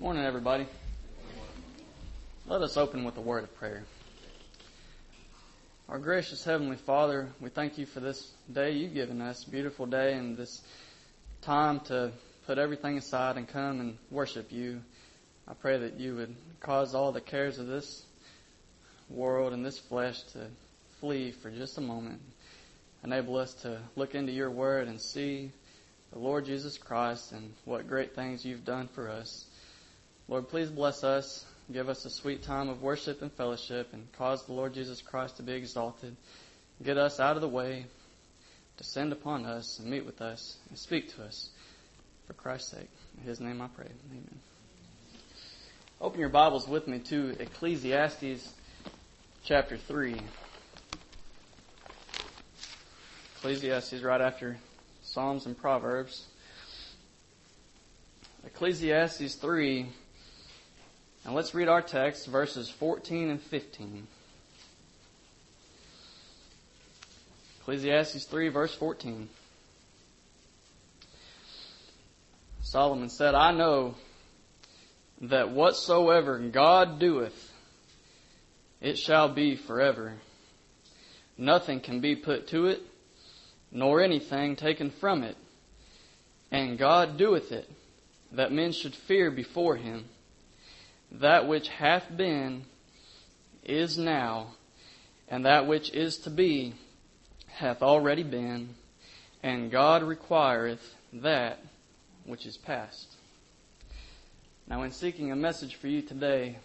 Morning, everybody. Let us open with a word of prayer. Our gracious Heavenly Father, we thank you for this day you've given us, beautiful day, and this time to put everything aside and come and worship you. I pray that you would cause all the cares of this world and this flesh to flee for just a moment. Enable us to look into your word and see the Lord Jesus Christ and what great things you've done for us. Lord, please bless us. Give us a sweet time of worship and fellowship, and cause the Lord Jesus Christ to be exalted. Get us out of the way, descend upon us and meet with us and speak to us for Christ's sake. In His name I pray. Amen. Open your Bibles with me to Ecclesiastes chapter 3. Ecclesiastes right after Psalms and Proverbs. Ecclesiastes 3. Now let's read our text, verses 14 and 15. Ecclesiastes 3, verse 14. Solomon said, I know that whatsoever God doeth, it shall be forever. Nothing can be put to it, nor anything taken from it. And God doeth it, that men should fear before Him. That which hath been is now, and that which is to be hath already been, and God requireth that which is past. Now, in seeking a message for you today,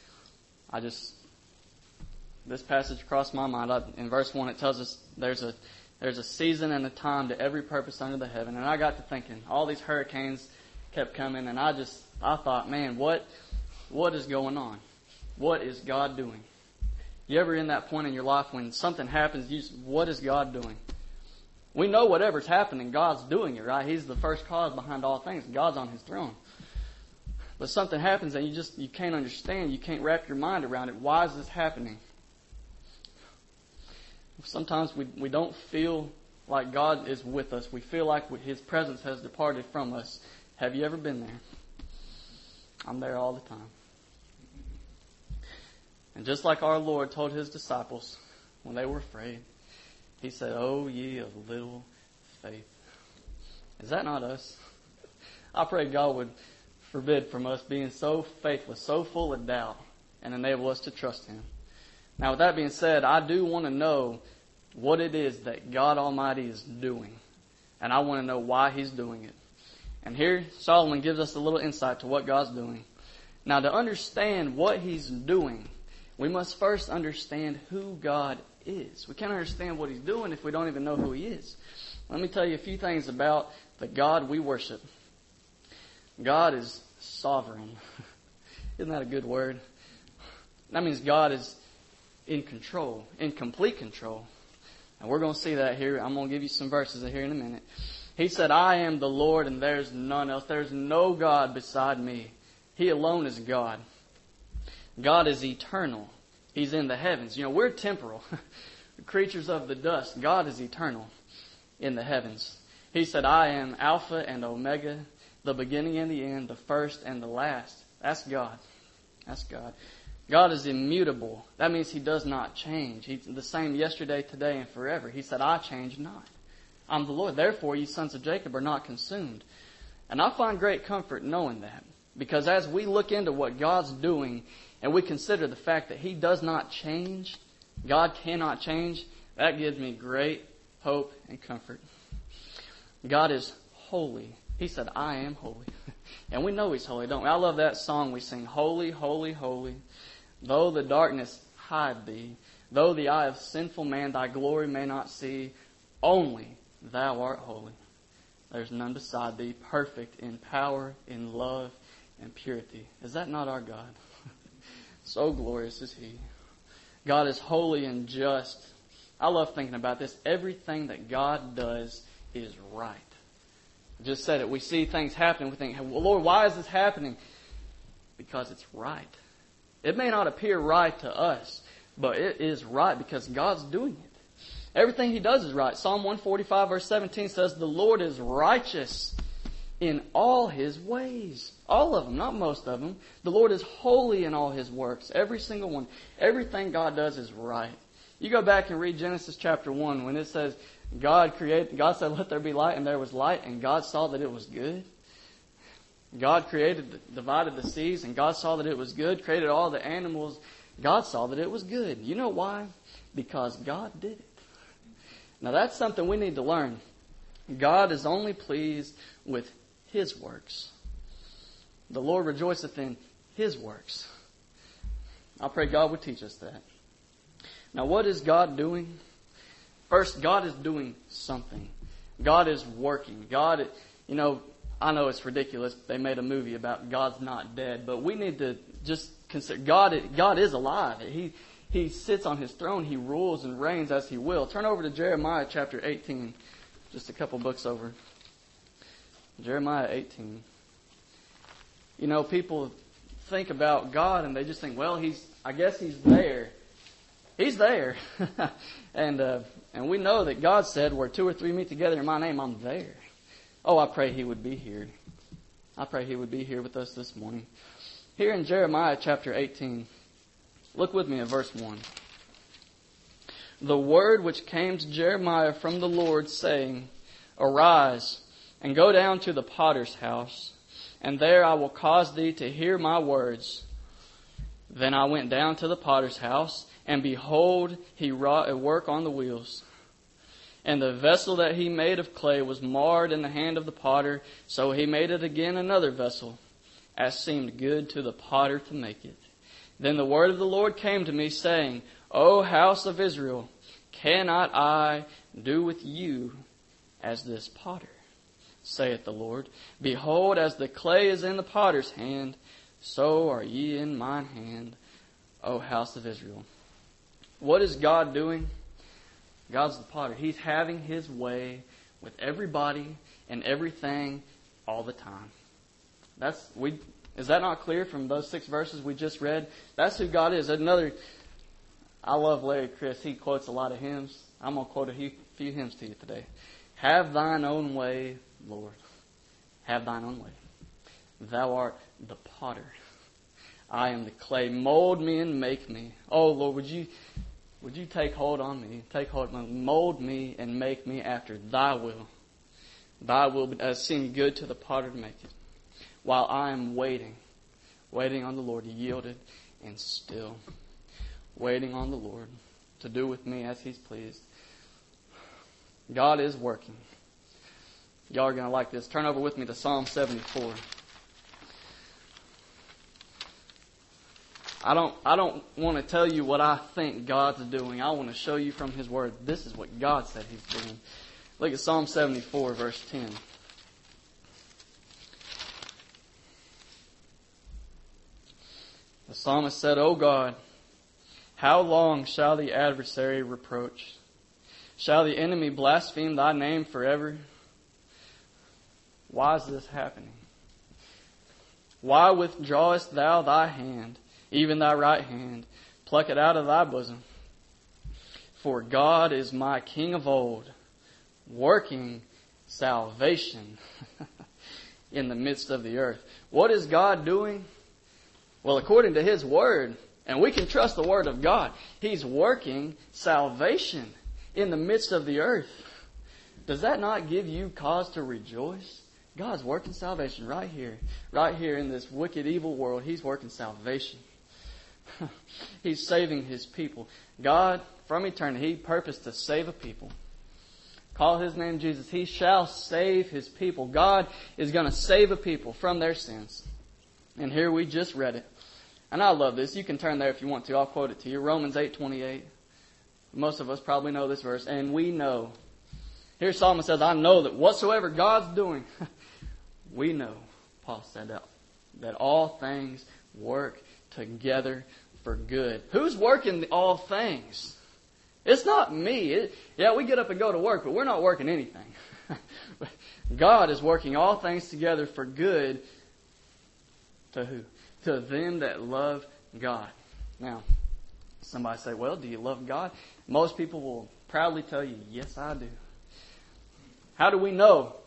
this passage crossed my mind. In verse 1, it tells us there's a season and a time to every purpose under the heaven. And I got to thinking, all these hurricanes kept coming, and I thought, man, what is going on? What is God doing? You ever in that point in your life when something happens, what is God doing? We know whatever's happening, God's doing it, right? He's the first cause behind all things. God's on His throne. But something happens and you can't understand. You can't wrap your mind around it. Why is this happening? Sometimes we don't feel like God is with us. We feel like His presence has departed from us. Have you ever been there? I'm there all the time. And just like our Lord told His disciples when they were afraid, He said, "O ye of little faith." Is that not us? I pray God would forbid from us being so faithless, so full of doubt, and enable us to trust Him. Now, with that being said, I do want to know what it is that God Almighty is doing. And I want to know why He's doing it. And here, Solomon gives us a little insight to what God's doing. Now, to understand what He's doing, we must first understand who God is. We can't understand what He's doing if we don't even know who He is. Let me tell you a few things about the God we worship. God is sovereign. Isn't that a good word? That means God is in control, in complete control. And we're going to see that here. I'm going to give you some verses here in a minute. He said, I am the Lord and there's none else. There's no God beside me. He alone is God. God is eternal. He's in the heavens. We're temporal. Creatures of the dust. God is eternal in the heavens. He said, I am Alpha and Omega, the beginning and the end, the first and the last. That's God. That's God. God is immutable. That means He does not change. He's the same yesterday, today, and forever. He said, I change not. I'm the Lord. Therefore, you sons of Jacob are not consumed. And I find great comfort knowing that. Because as we look into what God's doing and we consider the fact that He does not change, God cannot change, that gives me great hope and comfort. God is holy. He said, I am holy. And we know He's holy, don't we? I love that song we sing, Holy, holy, holy. Though the darkness hide Thee, though the eye of sinful man Thy glory may not see, only Thou art holy. There's none beside Thee, perfect in power, in love, and purity. Is that not our God? So glorious is He. God is holy and just. I love thinking about this. Everything that God does is right. I just said it. We see things happening. We think, well, Lord, why is this happening? Because it's right. It may not appear right to us, but it is right because God's doing it. Everything He does is right. Psalm 145 verse 17 says, the Lord is righteous in all His ways. All of them, not most of them. The Lord is holy in all His works. Every single one. Everything God does is right. You go back and read Genesis chapter 1 when it says God said, let there be light, and there was light, and God saw that it was good. God divided the seas, and God saw that it was good, created all the animals. God saw that it was good. You know why? Because God did it. Now that's something we need to learn. God is only pleased with His works. The Lord rejoiceth in His works. I pray God would teach us that. Now what is God doing? First, God is doing something. God is working. God, I know it's ridiculous. They made a movie about God's not dead, but we need to just consider God is alive. He sits on His throne. He rules and reigns as He will. Turn over to Jeremiah chapter 18, just a couple books over. Jeremiah 18. People think about God and they just think, well, I guess He's there. He's there. And we know that God said, where 2 or 3 meet together in my name, I'm there. Oh, I pray He would be here. I pray He would be here with us this morning. Here in Jeremiah chapter 18, look with me at verse 1. The word which came to Jeremiah from the Lord, saying, Arise, and go down to the potter's house, and there I will cause thee to hear my words. Then I went down to the potter's house, and behold, he wrought a work on the wheels. And the vessel that he made of clay was marred in the hand of the potter, so he made it again another vessel, as seemed good to the potter to make it. Then the word of the Lord came to me, saying, O house of Israel, cannot I do with you as this potter? Saith the Lord. Behold, as the clay is in the potter's hand, so are ye in mine hand, O house of Israel. What is God doing? God's the potter. He's having His way with everybody and everything all the time. Is that not clear from those 6 verses we just read? That's who God is. I love Larry Chris. He quotes a lot of hymns. I'm going to quote a few hymns to you today. Have thine own way, Lord. Have thine own way. Thou art the potter. I am the clay. Mold me and make me. Oh, Lord, would you take hold on me? Take hold on me. Mold me and make me after Thy will. Thy will as seemed good to the potter to make it. While I am waiting on the Lord, yielded and still. Waiting on the Lord to do with me as He's pleased. God is working. Y'all are going to like this. Turn over with me to Psalm 74. I don't want to tell you what I think God's doing. I want to show you from His Word. This is what God said He's doing. Look at Psalm 74, verse 10. The psalmist said, O God, how long shall the adversary reproach? Shall the enemy blaspheme Thy name forever? Why is this happening? Why withdrawest Thou Thy hand, even Thy right hand? Pluck it out of Thy bosom. For God is my King of old, working salvation in the midst of the earth. What is God doing? Well, according to His Word, and we can trust the Word of God, He's working salvation in the midst of the earth. Does that not give you cause to rejoice? God's working salvation right here in this wicked, evil world. He's working salvation. He's saving His people. God, from eternity, He purposed to save a people. Call His name Jesus. He shall save His people. God is going to save a people from their sins. And here we just read it. And I love this. You can turn there if you want to. I'll quote it to you. Romans 8:28. Most of us probably know this verse. And we know. Here Solomon says, I know that whatsoever God's doing, we know, Paul said, that all things work together for good. Who's working all things? It's not me. We get up and go to work, but we're not working anything. God is working all things together for good. To who? To them that love God. Now, somebody say, well, do you love God? Most people will proudly tell you, yes, I do. How do we know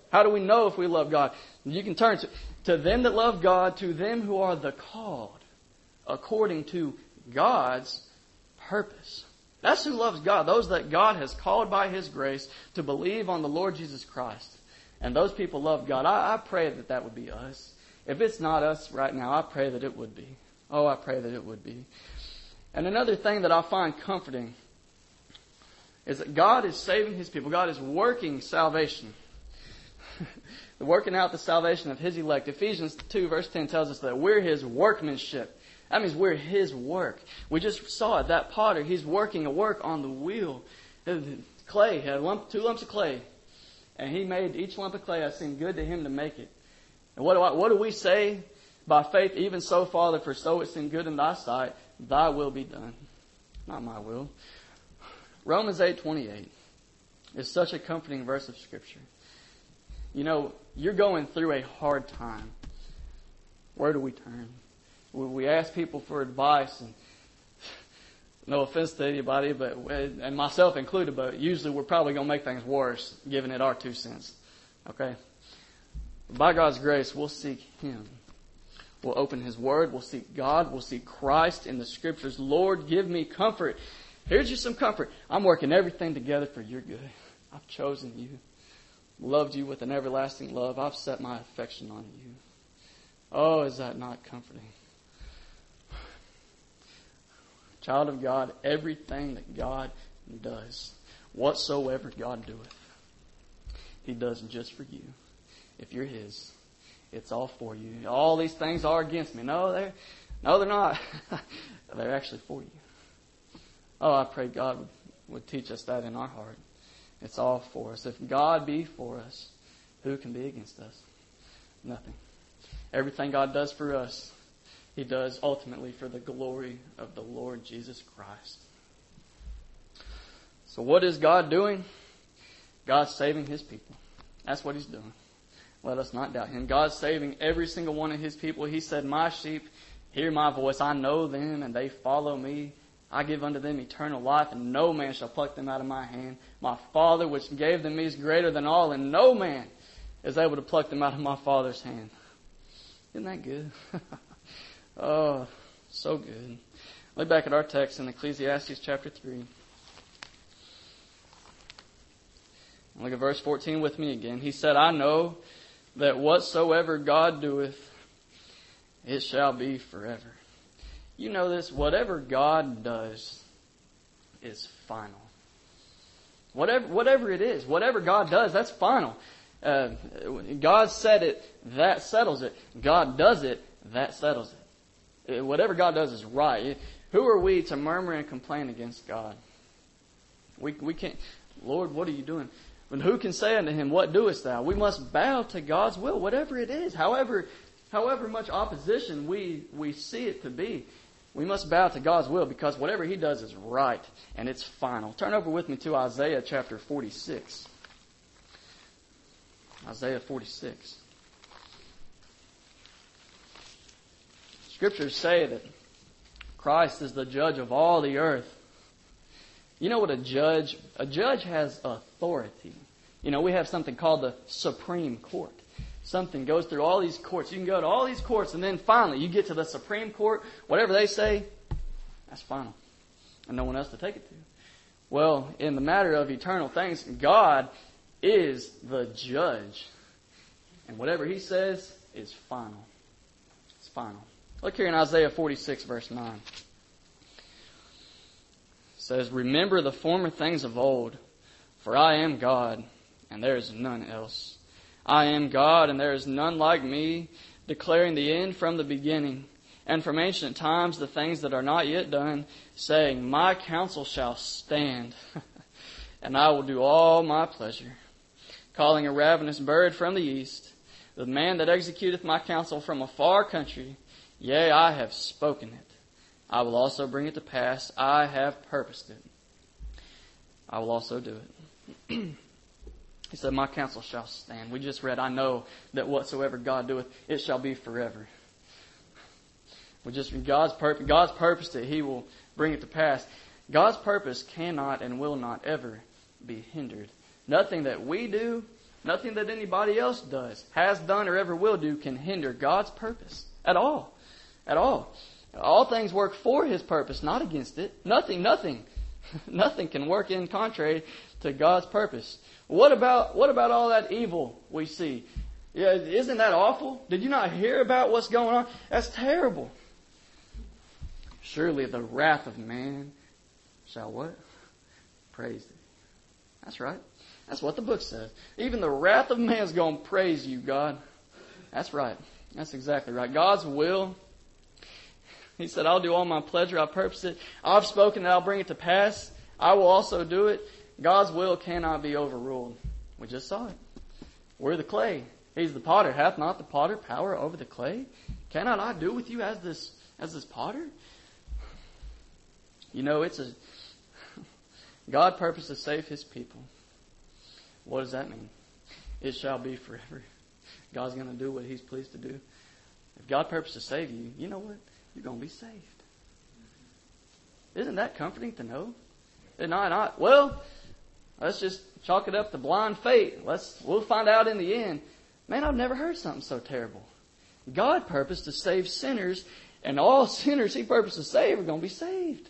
How do we know if we love God? You can turn to them that love God, to them who are the called, according to God's purpose. That's who loves God. Those that God has called by His grace to believe on the Lord Jesus Christ. And those people love God. I pray that that would be us. If it's not us right now, I pray that it would be. Oh, I pray that it would be. And another thing that I find comforting is that God is saving His people. God is working salvation. Working out the salvation of His elect. Ephesians 2 verse 10 tells us that we're His workmanship. That means we're His work. We just saw it. That potter, he's working a work on the wheel. Clay, he had 2 lumps of clay. And he made each lump of clay that seemed good to him to make it. And what do we say? By faith, even so, Father, for so it seemed good in thy sight, thy will be done. Not my will. Romans 8:28 is such a comforting verse of Scripture. You know, you're going through a hard time. Where do we turn? We ask people for advice, and no offense to anybody, and myself included, but usually we're probably going to make things worse, giving it our 2 cents. Okay? By God's grace, we'll seek Him. We'll open His Word. We'll seek God. We'll seek Christ in the Scriptures. Lord, give me comfort. Here's you some comfort. I'm working everything together for your good. I've chosen you. Loved you with an everlasting love. I've set my affection on you. Oh, is that not comforting? Child of God, everything that God does, whatsoever God doeth, He does just for you. If you're His, it's all for you. All these things are against me. No, they're not. They're actually for you. Oh, I pray God would teach us that in our heart. It's all for us. If God be for us, who can be against us? Nothing. Everything God does for us, He does ultimately for the glory of the Lord Jesus Christ. So what is God doing? God's saving His people. That's what He's doing. Let us not doubt Him. God's saving every single one of His people. He said, my sheep hear my voice. I know them and they follow me. I give unto them eternal life, and no man shall pluck them out of my hand. My Father which gave them me is greater than all, and no man is able to pluck them out of my Father's hand. Isn't that good? Oh, so good. Look back at our text in Ecclesiastes chapter 3. Look at verse 14 with me again. He said, I know that whatsoever God doeth, it shall be forever. You know this, whatever God does is final. Whatever it is, whatever God does, that's final. God said it, that settles it. God does it, that settles it. Whatever God does is right. Who are we to murmur and complain against God? We can't. Lord, what are you doing? But who can say unto Him, what doest thou? We must bow to God's will, whatever it is. However much opposition we see it to be, we must bow to God's will, because whatever He does is right and it's final. Turn over with me to Isaiah chapter 46. Isaiah 46. Scriptures say that Christ is the judge of all the earth. You know what a judge has authority. You know, we have something called the Supreme Court. Something goes through all these courts. You can go to all these courts, and then finally you get to the Supreme Court. Whatever they say, that's final. And no one else to take it to. Well, in the matter of eternal things, God is the judge. And whatever He says is final. It's final. Look here in Isaiah 46, verse 9. It says, remember the former things of old, for I am God, and there is none else. I am God, and there is none like me, declaring the end from the beginning, and from ancient times the things that are not yet done, saying, my counsel shall stand, and I will do all my pleasure. Calling a ravenous bird from the east, the man that executeth my counsel from a far country, yea, I have spoken it. I will also bring it to pass. I have purposed it. I will also do it. He said, my counsel shall stand. We just read, I know that whatsoever God doeth, it shall be forever. God's purpose that He will bring it to pass. God's purpose cannot and will not ever be hindered. Nothing that we do Nothing that anybody else does, has done, or ever will do can hinder God's purpose at all. At all. All things work for His purpose, not against it. Nothing can work in contrary to God's purpose. What about all that evil we see? Yeah, isn't that awful? Did you not hear about what's going on? That's terrible. Surely the wrath of man shall what? Praise thee. That's right. That's what the book says. Even the wrath of man is going to praise you, God. That's right. That's exactly right. God's will. He said, I'll do all my pleasure. I purpose it. I've spoken and I'll bring it to pass. I will also do it. God's will cannot be overruled. We just saw it. We're the clay. He's the potter. Hath not the potter power over the clay? Cannot I do with you as this potter? You know, God purposed to save His people. What does that mean? It shall be forever. God's going to do what He's pleased to do. If God purposed to save you, you know what? You're going to be saved. Isn't that comforting to know? Well, let's just chalk it up to blind fate. We'll find out in the end. Man, I've never heard something so terrible. God purposed to save sinners, and all sinners He purposed to save are going to be saved.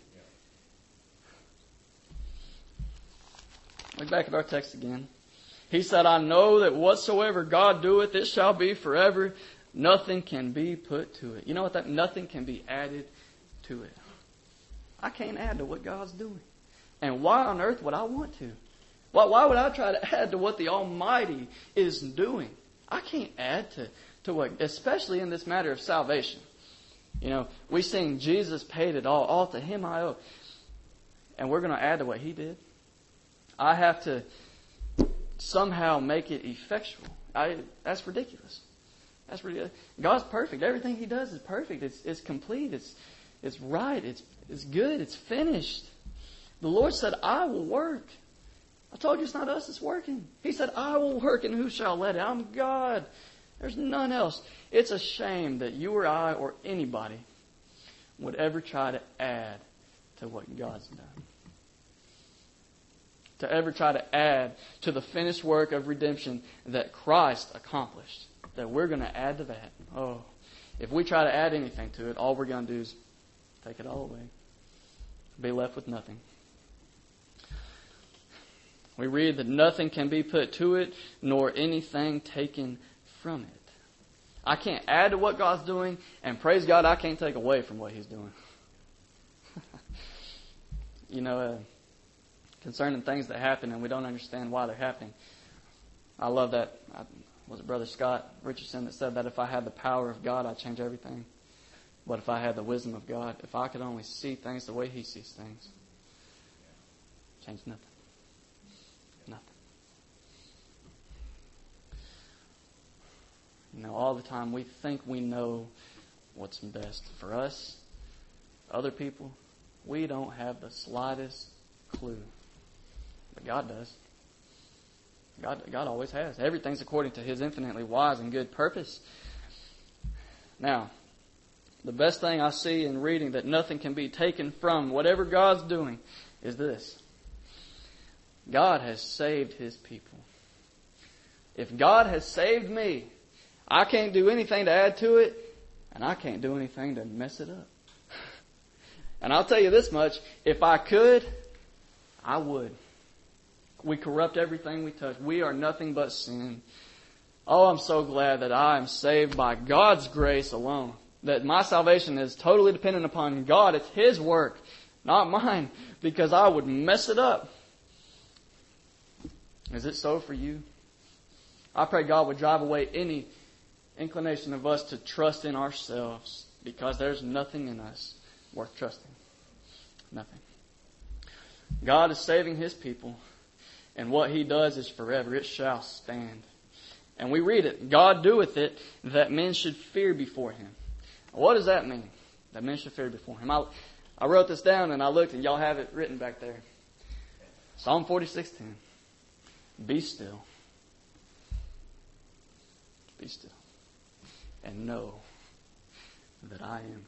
Look back at our text again. He said, I know that whatsoever God doeth, it shall be forever. Nothing can be put to it. You know what nothing can be added to it. I can't add to what God's doing. And why on earth would I want to? Why would I try to add to what the Almighty is doing? I can't add to what, especially in this matter of salvation. You know, we sing Jesus paid it all to Him I owe. And we're going to add to what He did. I have to somehow make it effectual. That's ridiculous. That's ridiculous. God's perfect. Everything He does is perfect. It's complete. It's right. It's good. It's finished. The Lord said, I will work. I told you it's not us that's working. He said, I will work, and who shall let it? I'm God. There's none else. It's a shame that you or I or anybody would ever try to add to what God's done. To ever try to add to the finished work of redemption that Christ accomplished. That we're going to add to that. Oh, if we try to add anything to it, all we're going to do is take it all away. Be left with nothing. We read that nothing can be put to it, nor anything taken from it. I can't add to what God's doing, and praise God, I can't take away from what He's doing. You know, concerning things that happen and we don't understand why they're happening. I love that. Was it Brother Scott Richardson that said that if I had the power of God, I'd change everything? But if I had the wisdom of God, if I could only see things the way He sees things, change nothing. Nothing. You know, all the time we think we know what's best for us, other people. We don't have the slightest clue. But God does. God always has. Everything's according to His infinitely wise and good purpose. Now, the best thing I see in reading that nothing can be taken from whatever God's doing is this. God has saved His people. If God has saved me, I can't do anything to add to it, and I can't do anything to mess it up. And I'll tell you this much, if I could, I would. We corrupt everything we touch. We are nothing but sin. Oh, I'm so glad that I am saved by God's grace alone. That my salvation is totally dependent upon God. It's His work, not mine, because I would mess it up. Is it so for you? I pray God would drive away any inclination of us to trust in ourselves, because there's nothing in us worth trusting. Nothing. God is saving His people, and what He does is forever. It shall stand. And we read it. God doeth it that men should fear before Him. What does that mean? That men should fear before Him. I wrote this down and I looked, and y'all have it written back there. Psalm 46:10. Be still. Be still. And know that I am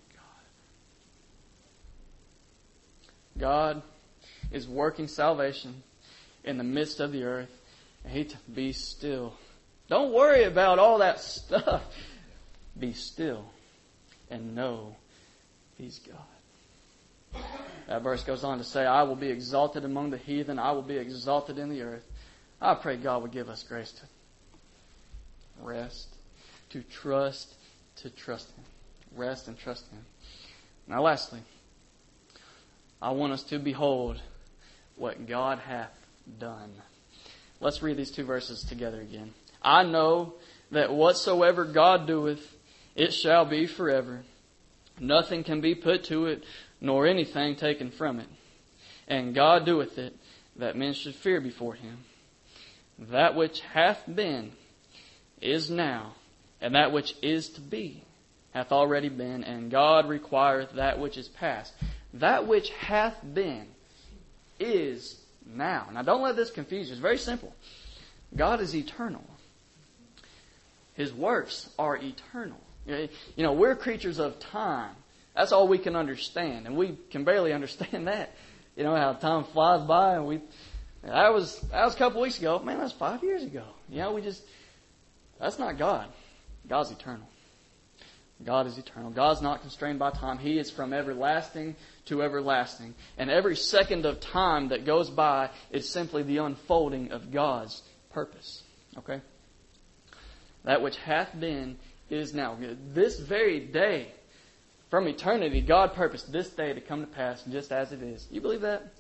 God. God is working salvation in the midst of the earth. Be still. Don't worry about all that stuff. Be still and know He's God. That verse goes on to say, I will be exalted among the heathen. I will be exalted in the earth. I pray God would give us grace to rest, to trust Him. Rest and trust Him. Now lastly, I want us to behold what God hath done. Let's read these two verses together again. I know that whatsoever God doeth, it shall be forever. Nothing can be put to it, nor anything taken from it. And God doeth it, that men should fear before Him. That which hath been is now, and that which is to be hath already been, and God requireth that which is past. That which hath been is now. Now don't let this confuse you. It's very simple. God is eternal. His works are eternal. You know, we're creatures of time. That's all we can understand. And we can barely understand that. You know, how time flies by. And that was a couple weeks ago. Man, that's 5 years ago. You know, that's not God. God's eternal. God is eternal. God's not constrained by time. He is from everlasting to everlasting. And every second of time that goes by is simply the unfolding of God's purpose. Okay? That which hath been is now. This very day, from eternity, God purposed this day to come to pass just as it is. You believe that?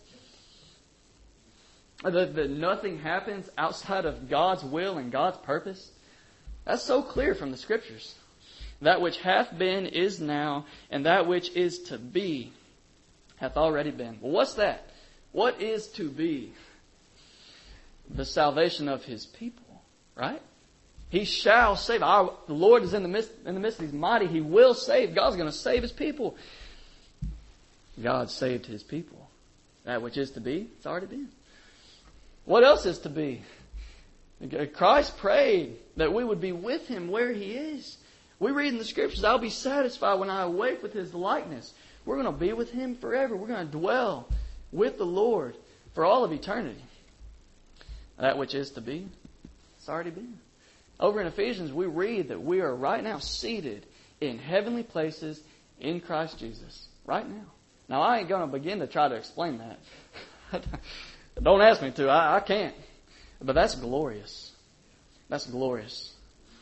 That nothing happens outside of God's will and God's purpose? That's so clear from the Scriptures. That which hath been is now, and that which is to be hath already been. Well, what's that? What is to be? The salvation of His people, right? He shall save. The Lord is in the midst. He's mighty. He will save. God's going to save His people. God saved His people. That which is to be, it's already been. What else is to be? Christ prayed that we would be with Him where He is. We read in the Scriptures, I'll be satisfied when I awake with His likeness. We're going to be with Him forever. We're going to dwell with the Lord for all of eternity. That which is to be, it's already been. Over in Ephesians, we read that we are right now seated in heavenly places in Christ Jesus. Right now. Now, I ain't going to begin to try to explain that. Don't ask me to. I can't. But that's glorious. That's glorious.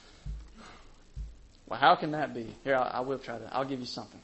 Well, how can that be? Here, I will try to. I'll give you something.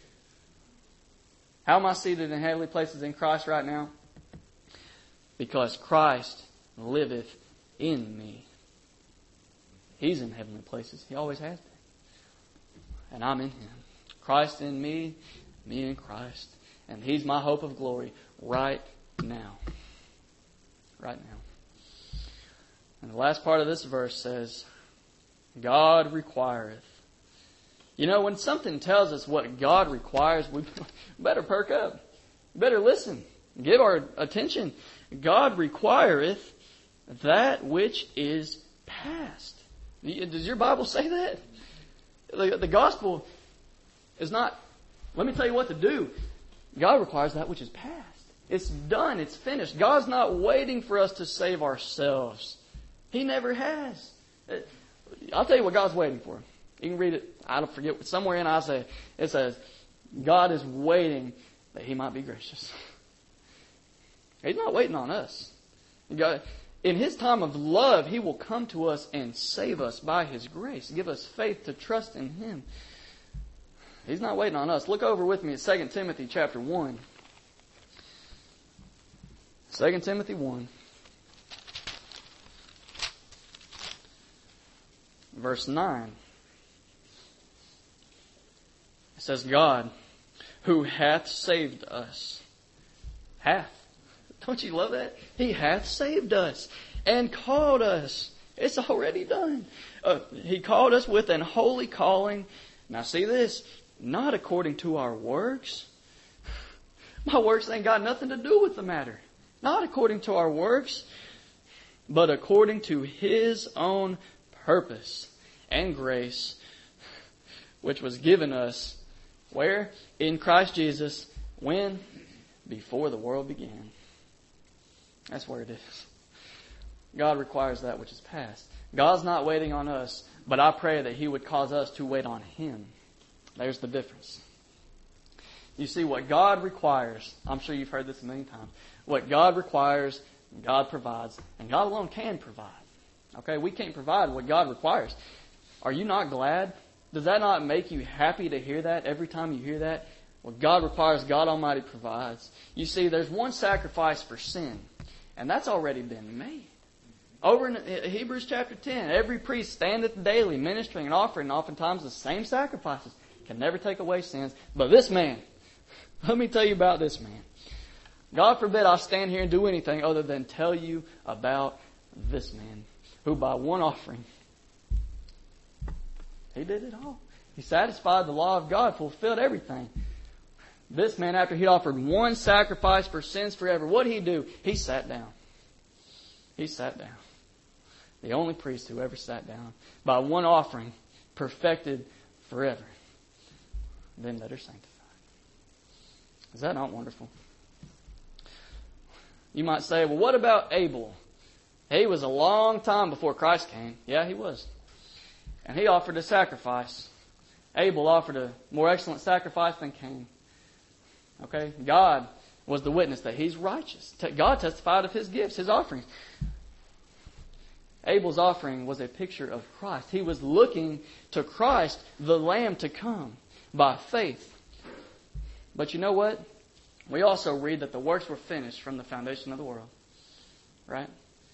How am I seated in heavenly places in Christ right now? Because Christ liveth in me. He's in heavenly places. He always has been. And I'm in Him. Christ in me, me in Christ. And He's my hope of glory right now. Right now. And the last part of this verse says, God requireth. You know, when something tells us what God requires, we better perk up. Better listen. Give our attention. God requireth that which is past. Does your Bible say that? The gospel is not, let me tell you what to do. God requires that which is past. It's done. It's finished. God's not waiting for us to save ourselves. He never has. I'll tell you what God's waiting for. You can read it. I don't forget. Somewhere in Isaiah, it says, God is waiting that He might be gracious. He's not waiting on us. God, in His time of love, He will come to us and save us by His grace. Give us faith to trust in Him. He's not waiting on us. Look over with me at 2 Timothy chapter 1. 2 Timothy 1. Verse 9. It says, God, who hath saved us. Hath. Don't you love that? He hath saved us and called us. It's already done. He called us with an holy calling. Now see this. Not according to our works. My works ain't got nothing to do with the matter. Not according to our works, but according to His own purpose and grace, which was given us, where? In Christ Jesus. When? Before the world began. That's where it is. God requires that which is past. God's not waiting on us, but I pray that He would cause us to wait on Him. There's the difference. You see, what God requires, I'm sure you've heard this a million times, what God requires, God provides, and God alone can provide. Okay, we can't provide what God requires. Are you not glad? Does that not make you happy to hear that every time you hear that? What God requires, God Almighty provides. You see, there's one sacrifice for sin, and that's already been made. Over in Hebrews chapter 10, every priest standeth daily, ministering and offering oftentimes the same sacrifices. Can never take away sins. But this man, let me tell you about this man. God forbid I stand here and do anything other than tell you about this man, who by one offering, he did it all. He satisfied the law of God, fulfilled everything. This man, after he'd offered one sacrifice for sins forever, what did he do? He sat down. He sat down. The only priest who ever sat down. By one offering, perfected forever. Them that are sanctified. Is that not wonderful? You might say, well, what about Abel? He was a long time before Christ came. Yeah, he was. And he offered a sacrifice. Abel offered a more excellent sacrifice than Cain. Okay? God was the witness that he's righteous. God testified of his gifts, his offerings. Abel's offering was a picture of Christ. He was looking to Christ, the Lamb to come, by faith. But you know what? We also read that the works were finished from the foundation of the world. Right?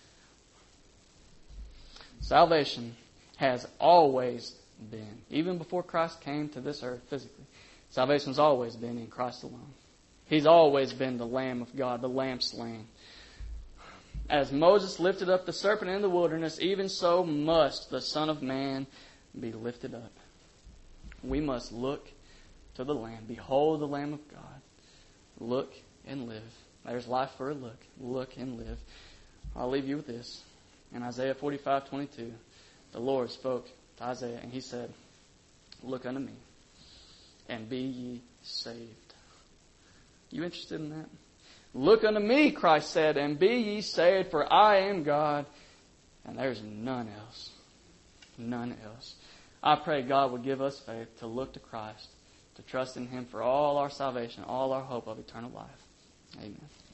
Salvation has always been, even before Christ came to this earth physically, salvation's always been in Christ alone. He's always been the Lamb of God, the Lamb slain. As Moses lifted up the serpent in the wilderness, even so must the Son of Man be lifted up. We must look to the Lamb. Behold the Lamb of God. Look and live. There's life for a look. Look and live. I'll leave you with this. In Isaiah 45:22, the Lord spoke to Isaiah and He said, look unto me and be ye saved. You interested in that? Look unto me, Christ said, and be ye saved, for I am God, and there's none else. None else. I pray God would give us faith to look to Christ, to trust in Him for all our salvation, all our hope of eternal life. Amen.